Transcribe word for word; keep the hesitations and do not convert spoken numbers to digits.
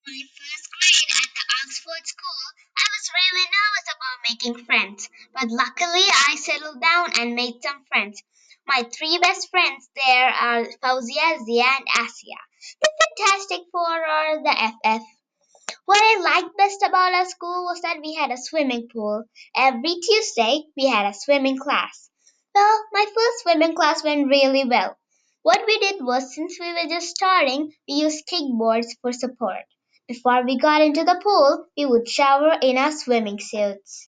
My first grade at the Oxford School, I was really nervous about making friends, but luckily I settled down and made some friends. My three best friends there are Fauzia, Zia, and Asia. The Fantastic Four or the F F. What I liked best about our school was that we had a swimming pool. Every Tuesday, we had a swimming class. Well, my first swimming class went really well. What we did was, since we were just starting, we used kickboards for support. Before we got into the pool, we would shower in our swimming suits.